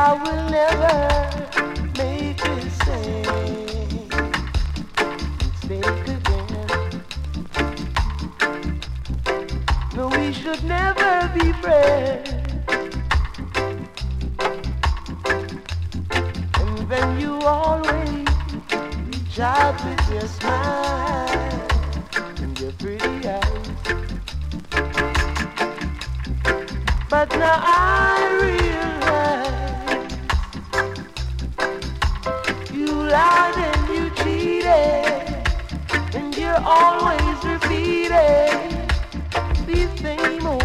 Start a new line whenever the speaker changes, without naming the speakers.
I will never make the same mistake again. No, we should never be friends. And then you always reach out with your smile and your pretty eyes. But now I realize you lied and you cheated, and you're always repeating these same old